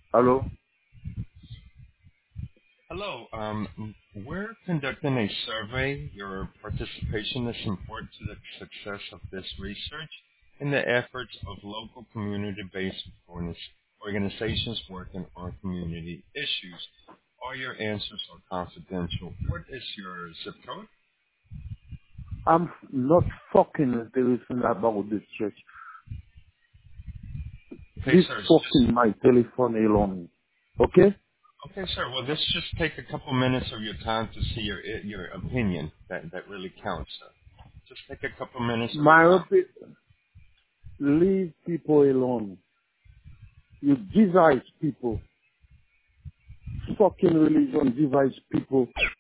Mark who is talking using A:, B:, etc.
A: Hello?
B: Hello. We're conducting a survey. Your participation is important to the success of this research and the efforts of local community-based organizations working on community issues. All your answers are confidential. What is your zip code?
A: I'm not fucking interested about this church.
B: Okay,
A: This
B: sir.
A: fucking my telephone alone. Okay?
B: Okay, sir. Well, this just take a couple minutes of your time to see your opinion. That really counts, sir. Just take a couple minutes of your
A: My
B: time.
A: leave people alone. You divide people. Fucking religion divides people.